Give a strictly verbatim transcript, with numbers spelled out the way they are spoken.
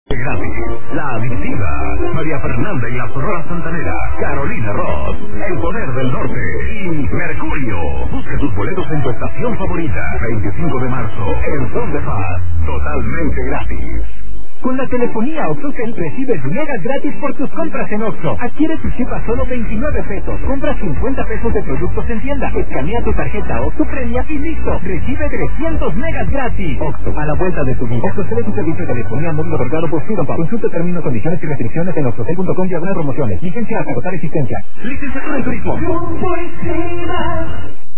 Gratis, La Adictiva, María Fernanda y la Sonora Santanera, Carolina Ross, El Poder del Norte y Mercurio. Busca tus boletos en tu estación favorita. veinticinco de marzo, El Son de Paz, totalmente gratis. Con la telefonía OxxoCell recibes megas gratis por tus compras en Oxxo. Adquiere tu chip a solo veintinueve pesos. Compra cincuenta pesos de productos en tienda. Escanea tu tarjeta Oxxo Premia y listo. Recibe trescientos megas gratis. Oxxo, a la vuelta de tu vida. OxxoCell es un servicio de telefonía móvil otorgado por Freedom. Consulta términos, condiciones y restricciones en oxxocell punto com diagonal promociones. Licencia hasta agotar existencia. Licenciatura en turismo.